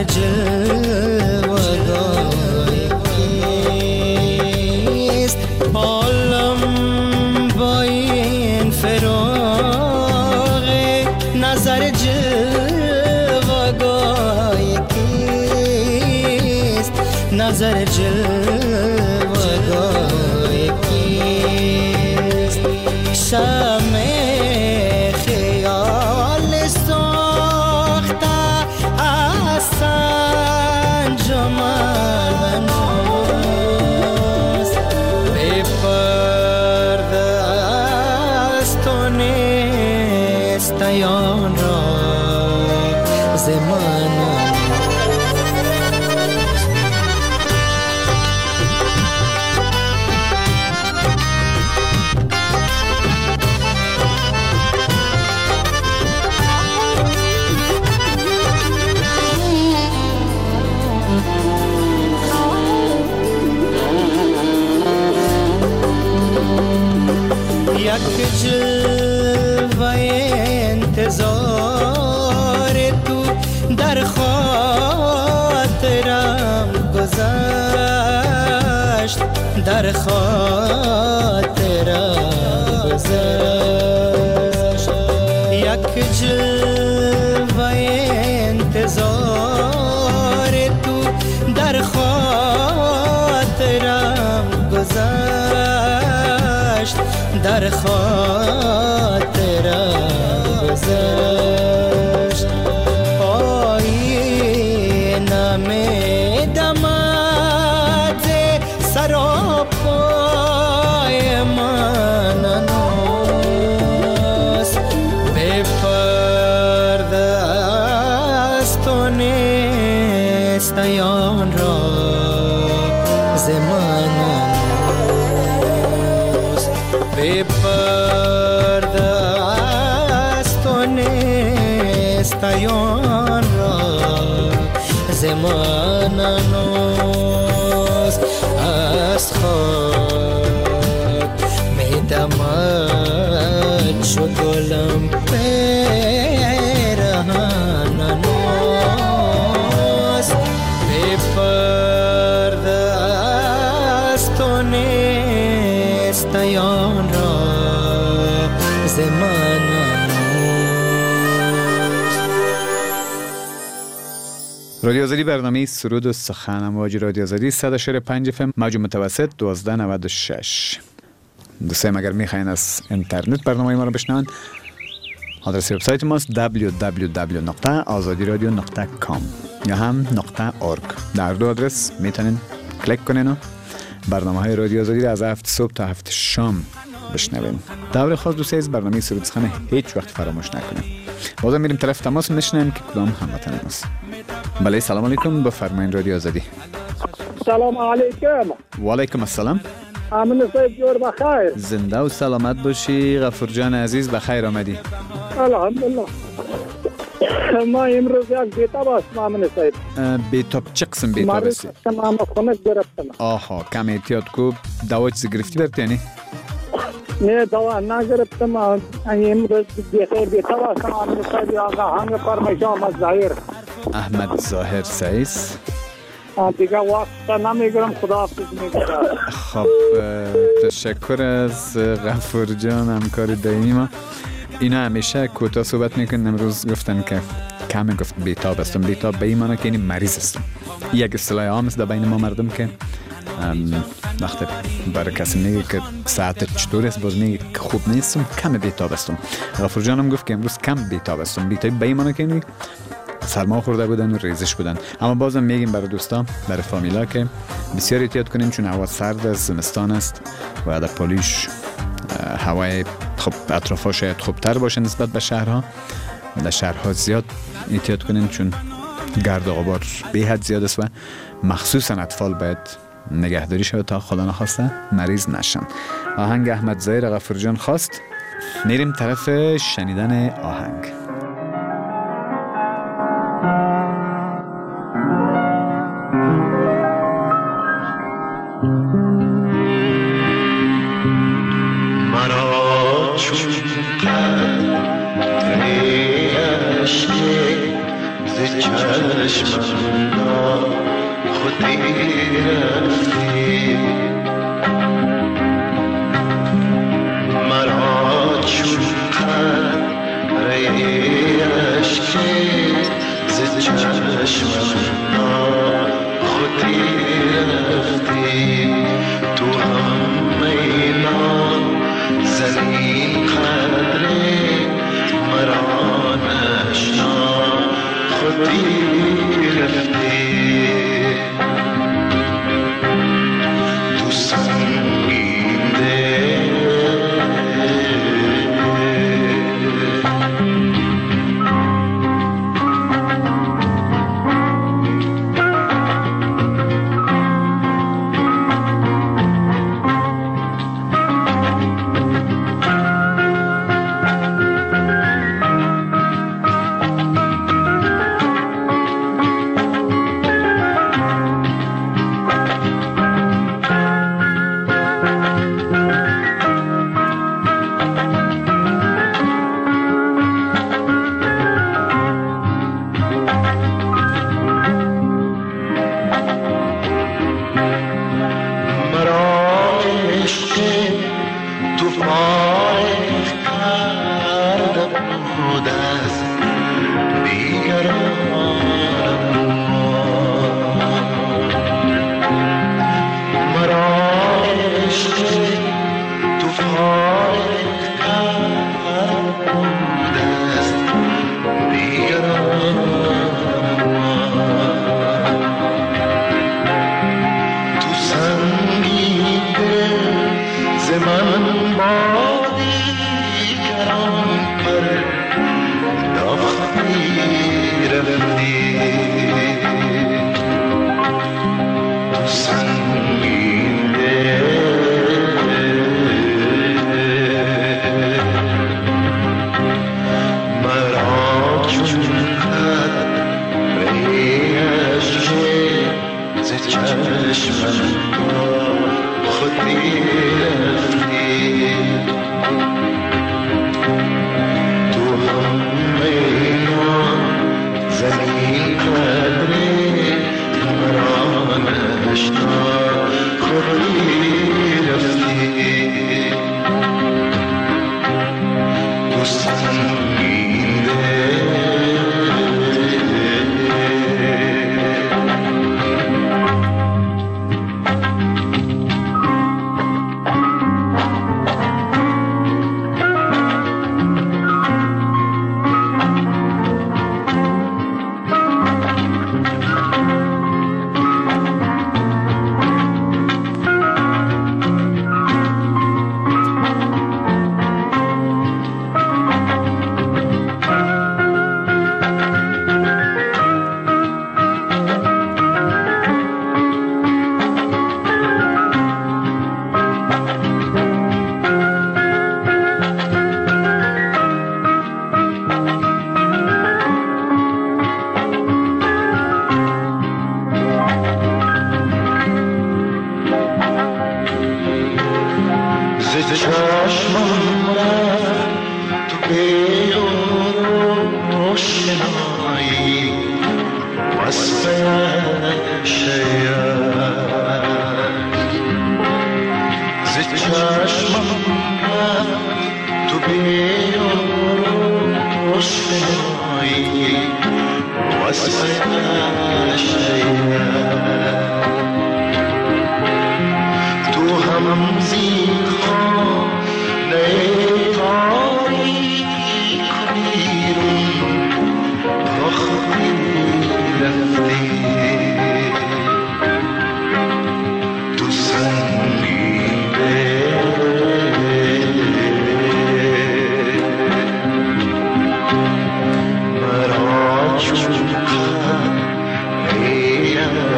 جلوه‌گاه کیست عالم با این فراق نظر جلوه‌گاه کیست نظر جلوه‌گاه کیست شمع خیال ساخته انجام است بی پرده است و نیست آن را زمان یک جلوه انتظار تو در خاطرم گذشت در خاطرم گذشت یک جلوه انتظار تو در خاطرم در خاطرم گذشت آینه می دمد سراپای من است به پرده از تو نیست آن را زمان است به پرده از تو نیست آن را زمان است از خود می دمد چو گلم پیرهن است به پرده از تو نیست آن را زمان رادیو آزادی برنامه سرود و سخن امواج رادیو آزادی صد و شش و پنج اف ام موج متوسط دوازده نود و شش. دوستان اگر میخواین از اینترنت برنامه ما رو بشنوند آدرس وبسایت ماست دبلیو دبلیو دبلیو نقطه آزادی رادیو نقطه کام یا هم نقطه اورگ. در دو آدرس میتونین کلیک کنین و برنامه های رادیو آزادی رو از هفت صبح تا هفت شام بشنوین. دور خاص دوست از برنامه سرود سخن هیچ وقت فراموش نکنین. بازم میریم طرف تماس میشنیم که کدام هموطن ماست. بله سلام علیکم، بفرمایید رادیو آزادی. سلام علیکم. و علیکم السلام. امین صاحب جور بخیر. زنده و سلامت باشی غفور جان عزیز، بخیر آمدی. الحمدلله. ما امروز یک بیتاب هستم امین صاحب. بیتاب چه قسم بیتاب هستی؟ من خونه گرفتم. آها کم احتیاط کو. دوا چیزی گرفتی برت یعنی؟ نه دوا نگرفتم. امروز بیتاب بیتاب هستم امین صاحب. آقا هنگ فرمایشام از ظاهر احمد ظاهر سعیس. دیگه وقت نمیگرم، خداحافظ میگم. خب تشکر از غفور جان همکار دائمی ما. اینا همیشه کوتاه صحبت میکنن. امروز گفتن که کم گفت بیتاب هستم. بیتاب به این معنی که این مریض هستم. یک اصطلاح عام است در بین ما مردم که وقتی برای کسی میگه که ساعت چطور است باز میگه که خوب نیستم، کم بیتاب هستم. غفور جانم گفت که امروز کم بیتاب هستم. بیتاب به این معنی که سرما خورده بودن و ریزش بودن. اما بازم میگیم برای دوستان، برای فامیلا که بسیار احتیاط کنیم چون هوا سرد است، زمستان است و در پالیش هوای خب اطرافا شاید خوبتر باشه نسبت به شهرها. در شهرها زیاد احتیاط کنیم چون گرد و غبار به حد زیاد است و مخصوصا اطفال باید نگهداری شود تا خدا نخواسته مریض نشن. آهنگ احمد ظاهر غفور جان خواست. میریم طرف شنیدن آهنگ.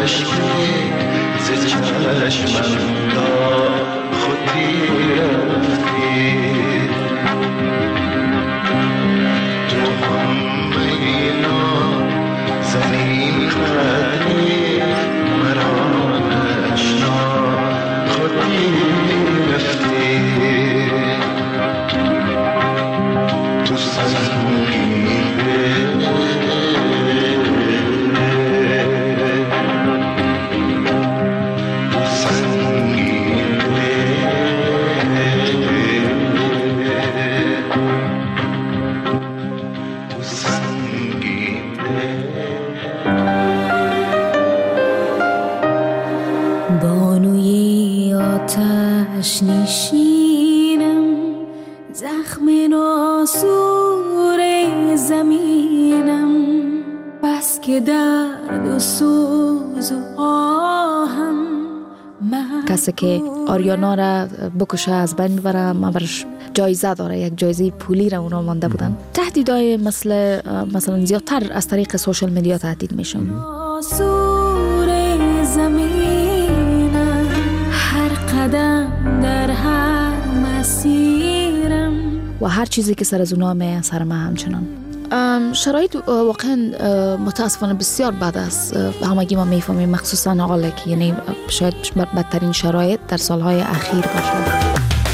اشکی ز چشمم تا خودی رفتی تو همه اینا زنی قدری مرا نشنا خودی رفتی تو سنگین آتش نشینم زخم ناسور زمینم بس که درد و سوز و آهم کسی که آریانا را بکشه از بین ببره من برش جایزه داره، یک جایزه پولی را اونا مانده بودن. تهدیدهای مثل مثلا زیادتر از طریق سوشل میدیا تهدید میشن. ناسور زمینم هر قدم در هر مسیرم و هر چیزی که سر از اونا می سر ما همچنان. شرایط واقعا متاسفانه بسیار بد است. همگی ما میفهمیم مخصوصا حالا که یعنی شاید بدترین شرایط در سالهای اخیر باشه.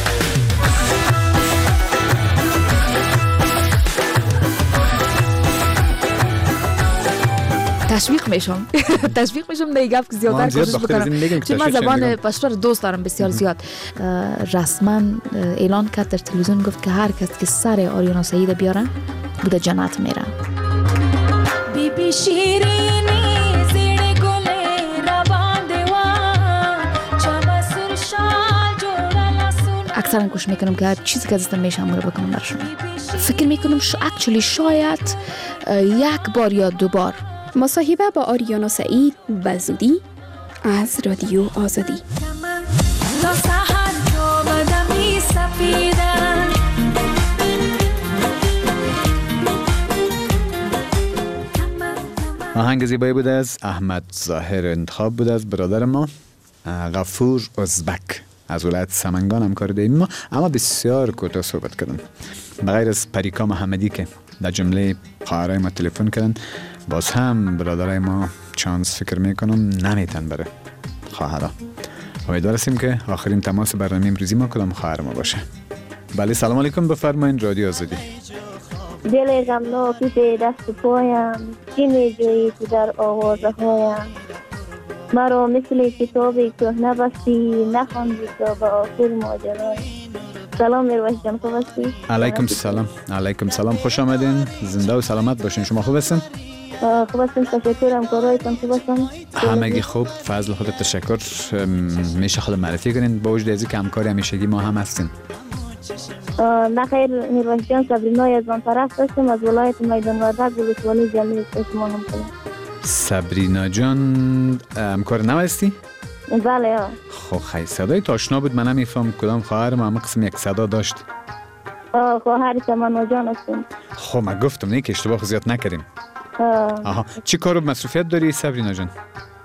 تشویق میشم تشویق میشم دیگه که زیادتر کوشش بکنم چون من زبان پشتو رو دوست دارم بسیار زیاد. رسما اعلان کرد در تلویزیون گفت که هر کس که سر آریانا سعید بیاره بوده جنت میره. بی بی شیرینی زیر گل روان دیوان چابسور شال جورا لسون. اکثرا کوشش میکنم که هر چیزی که ازتون میشه همون رو بکنم برشون. فکر میکنم اکچولی شاید یک بار یا دو بار مصاحبه با آریانا سعید به زودی از رادیو آزادی. آهنگ زیبایی بود از احمد ظاهر انتخاب بود از برادر ما غفور ازبک از ولایت سمنگان همکار دیم ما. اما بسیار کوتاه صحبت کردم بغیر از پریکا محمدی که در جمله خواهرای ما تلفن کردن. باز هم برادرای ما چانس فکر میکنم نمیتن بره خواهرها. امیدوار هستیم که آخرین تماس برنامه امروزی ما کدام خواهر ما باشه. بله سلام علیکم بفرمایید رادیو آزادی. دل غمناکی به دست پایم چی میجویی تو در آوازه هایم مرا مثل کتابی که نبستی نخواندی تا به آخر ماجرای. سلام میروش جان خوب هستی؟ علیکم سلام. علیکم سلام خوش آمدین. زنده و سلامت باشین. شما خوب هستین؟ خوب هستین تشکرم. کارایتان خوب هستن؟ همگی خوب. فضل خودت تشکر. میشه خود معرفی کنین با وجود ازی که همکاری همیشگی ما هم هستین؟ نه خیر میروش جان صبرینای از آن طرف هستم از ولایت میدان وردک ولسوالی جمعی اسمان هم کنم. صبرینا جان همکار نو هستی؟ بله ها. خب خیلی صدای تاشنا بود من نمیفهم کدام خواهر ما. همه قسم یک صدا داشت. خواهر تمنا جان هستم. خب من گفتم نه که اشتباه زیاد نکردیم. آها چی کار و مصروفیت داری صبرینا جان؟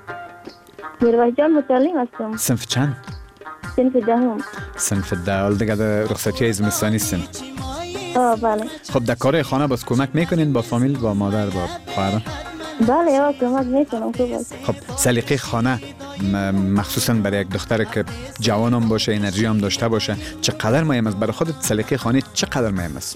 میروش جان متعلم هستم. صنف چند؟ صنف دهم. صنف ده دیگه در رخصتی های زمستانی هستین؟ آه بله. خب در کار خانه باز کمک میکنین با فامیل با مادر با خواهر؟ بله یا کمک میکنم خوب است. خب سلیقه خانه مخصوصا برای یک دختر که جوان هم باشه انرژی هم داشته باشه چقدر مهم است برای خودت سلیقه خانه چقدر مهم است؟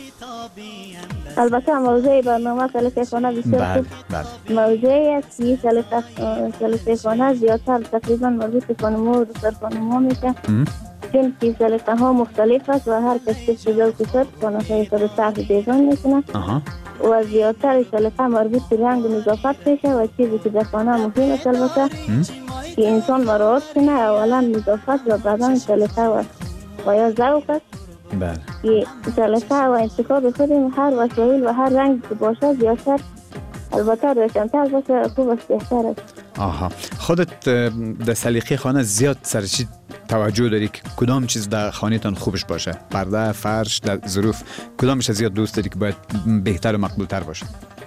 البته موضوع برنامه سلیقه خانه بسیار خوب موضوعی است که سلیقه خانه زیادتر تقریبا مربوط به خانم‌ها و دختر خانم‌ها میشه چون که سلیقه ها مختلف است و هر کس که چیزا و کسر خانه خود صرف دیزاین میکنه و زیادتر سلیقه مربوط به رنگ و نظافت میشه و چیزی که در خانه مهم است البته که انسان مراعات کنه اولا نظافت و بعدا سلیقه و و یا ذوق است. بله. که سلیقه و انتخاب خودم هر وسایل و هر رنگ که باشه زیادتر البته روشن‌تر باشه خوب است بهتر است. آها خودت در سلیقه خانه زیاد سر چی توجه داری که کدام چیز در خانه تان خوبش باشه؟ پرده، فرش، در ظروف کدامش زیاد دوست داری که باید بهتر و مقبول تر باشه؟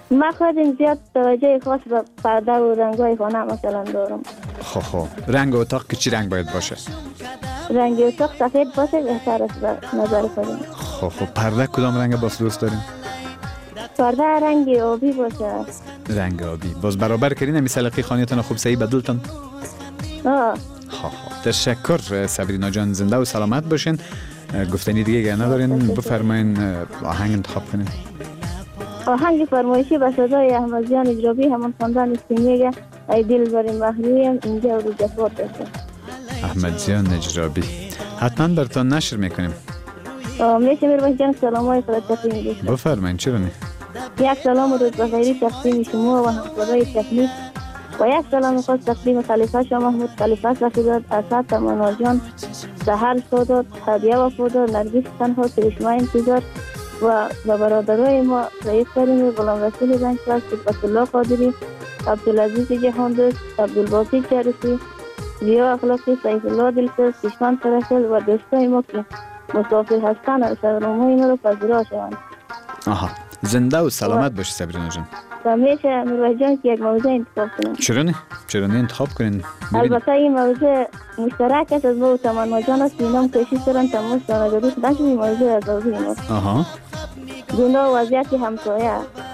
ما خودم زیاد توجه خاص به پرده و رنگ‌های خانه مثلا دارم. خب خب رنگ اتاق که چی رنگ باید باشه؟ رنگ اتاق سفید باشه بهتر است به نظر خودم. خب خب پرده کدام رنگ باز دوست داریم؟ پرده رنگ آبی باشه. رنگ آبی. باز برابر کردین همی سلیقه خانه‌تان خوب صحیح بدلتان؟ آه. خب خب تشکر صبرینا جان، زنده و سلامت باشین. گفتنی دیگه اگر ندارین بفرمایین آهنگ انتخاب کنین. آهنگ فرمایشی به صدای احمد جان اجرابی همون خواندن است که میگه ای دل بر محروم اینجا رو جفا داشته. احمد جان اجرابی حتما براتون نشر میکنیم. میشه میروش جان سلامای خودت تقدیم می‌کنم. بفرمایین. چرا نه؟ یک سلام رو به خیری تقدیم شما و همکارای تکنیک و یک سلام خاص تقدیم خلیفه شاه محمود، خلیفه سفیداد، اسد تمنا جان، سحر سادات، هدیه وفادار، نرگس تنها، کرشمه انتظار و به برادرای ما رئیس کریمی، غلام رسول زنگفلک، صفت الله قادری، عبدالعزیز جهاندوست، عبدالباسط جرسی، زیا اخلاقی، سیف الله دلسوز، کشمن ترسل و دوستای ما که مسافر هستن و سرنامه‌های ما رو پذیرا شوند. آها زنده و سلامت باشی صبرینا جان. میشه میروه جان که یک موضوع انتخاب کنیم. چرا نه؟ چرا نه انتخاب کنین؟ البته این موضوع مشترک است از ما و تمنا جان است. اینام کشی سرن تماس دانگری خودش این موضوع از اوزی ماست. آها گناه و وضعیت همسایه.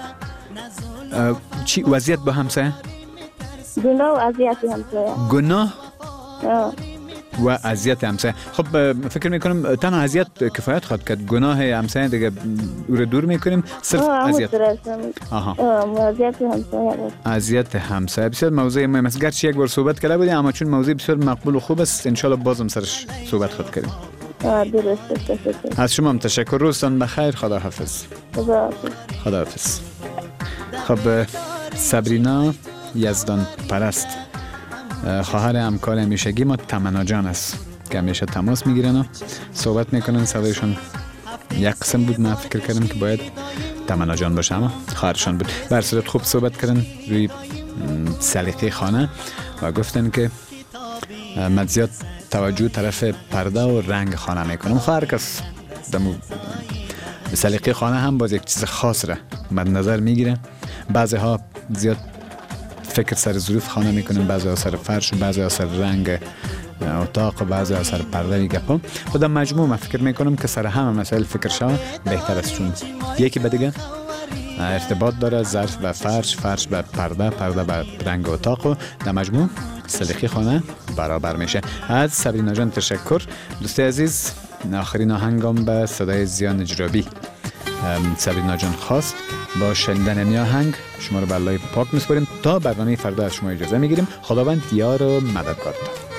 چی وضعیت با همسایه؟ گناه و وضعیت همسایه. گناه آه. و اذیت همسایه. خب فکر میکنم تنها اذیت کفایت خواهد کرد. گناه همسایه دیگه او رو دور میکنیم، صرف اذیت. آها اذیت همسایه. اذیت همسایه بسیار موضوع مهم است. گرچه یک بار صحبت کرده بودیم اما چون موضوع بسیار مقبول و خوب است ان شاء الله بازم سرش صحبت خود کردیم. آه درسته. تشکر. از شما هم تشکر. روزتان بخیر. خدا حافظ. خدا حافظ. خدا حافظ. خب صبرینا یزدان پرست خواهر همکار همیشگی ما تمنا جان است که همیشه تماس میگیرن و صحبت میکنن. صدایشون یک قسم بود، من فکر کردم که باید تمنا جان باشه اما خواهرشان بود. بر صورت خوب صحبت کردن روی سلیقه خانه و گفتن که من زیاد توجه طرف پرده و رنگ خانه میکنم. خواهر کس دمو سلیقه خانه هم باز یک چیز خاص را مد نظر میگیره. بعضی ها زیاد فکر سر ظروف خانه میکنن، بعضی ها سر فرش و بعضی ها سر رنگ اتاق و بعضی ها سر پرده و گپا. خودم مجموع من فکر میکنم که سر همه مسائل فکر شوه بهتر است، چون یکی به دیگه ارتباط داره. ظرف به فرش، فرش به پرده، پرده به رنگ اتاق و در مجموع سلیقه خانه برابر میشه. از صبرینا جان تشکر. دوستی عزیز آخرین آهنگم به صدای زیان اجرابی صبرینا جان خواست. با شنیدن این آهنگ شما رو به الله پاک میسپاریم. تا برنامه فردا از شما اجازه میگیریم. خداوند یار و مددگار.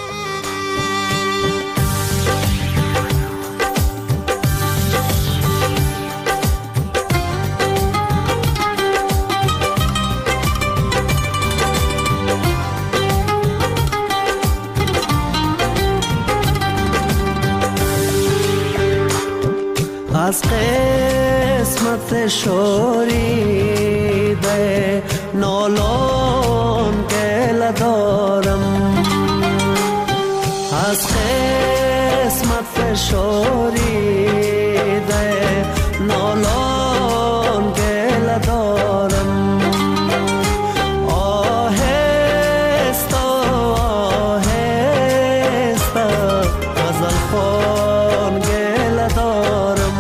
از قسمت شوریده نالان گله دارم، از قسمت شوریده نالان گله دارم. آهسته آهسته غزل خوان گله دارم،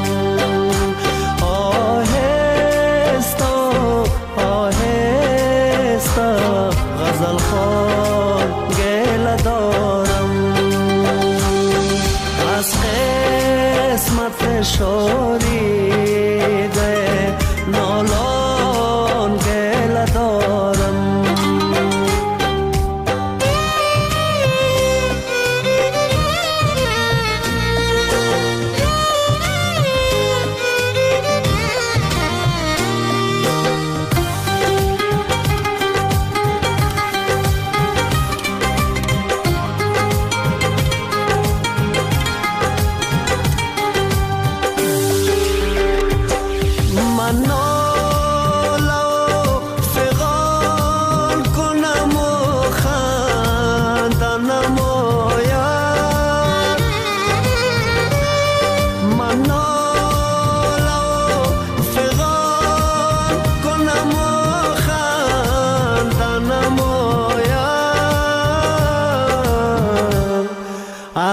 غزل خوان گله دارم. از قسمت شوریده نالان گله دارم.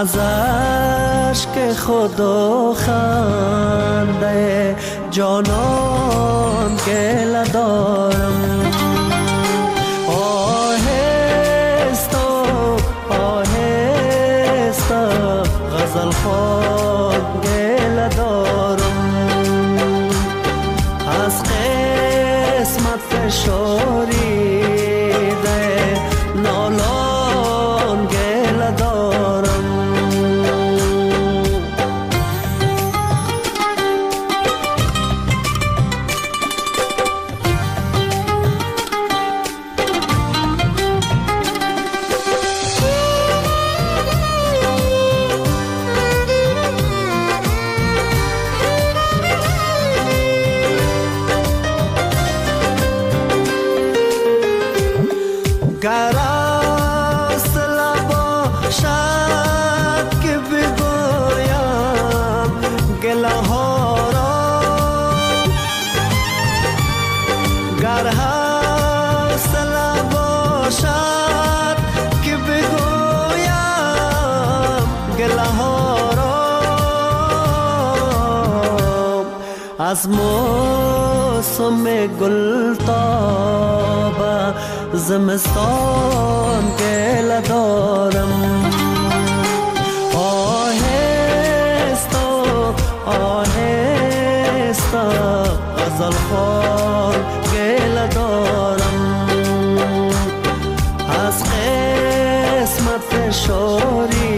از عشق خود و خنده جانان گله دارم. آهسته آهسته غزل خوان گله دارم. از قسمت فشاریده نالان گله دارم. گر اصل باشد که بگویم گله ها را، گر اصل باشد که بگویم گله ها را، از موسم گل تابه زمستان گله دارم. آهسته آهسته غزل خوان گله دارم. از قسمت فشاری